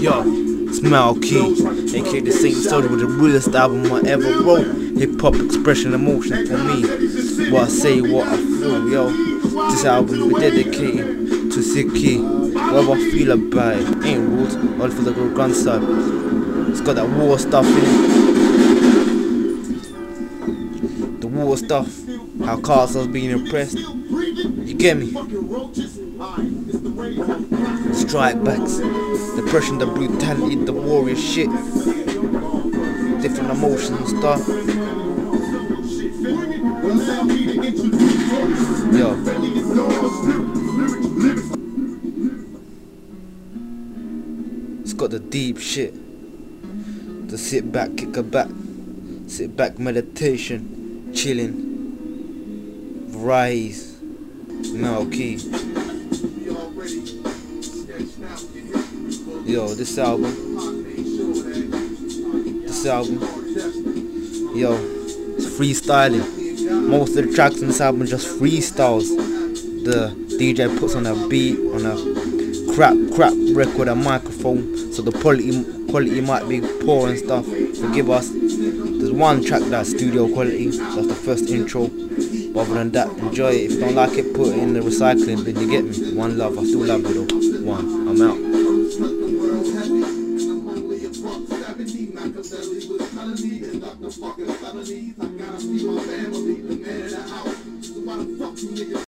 Yo, Smile Key, aka the Saint Soldier, with the realest album I ever wrote. Hip hop expression, emotion for me. What I say, what I feel, yo. This album be dedicated to Sick Key. Whatever I feel about it, ain't rules, all for the good gun side. It's got that war stuff in it. The war stuff, how Castle's being oppressed. You get me? Strike backs, depression, the brutality, the warrior shit. Different emotions and stuff. Yo. It's got the deep shit. The sit back, kick a back. Sit back meditation, chilling. Rise. Smile Key. Yo, this album, yo, it's freestyling. Most of the tracks in this album just freestyles. The DJ puts on a beat, on a crap record, a microphone, so the quality might be poor and stuff. Forgive us. There's one track that's studio quality, that's the first intro. But other than that, enjoy it. If you don't like it, put it in the recycling bin. You get me? One love. I still love you though. One. I'm out.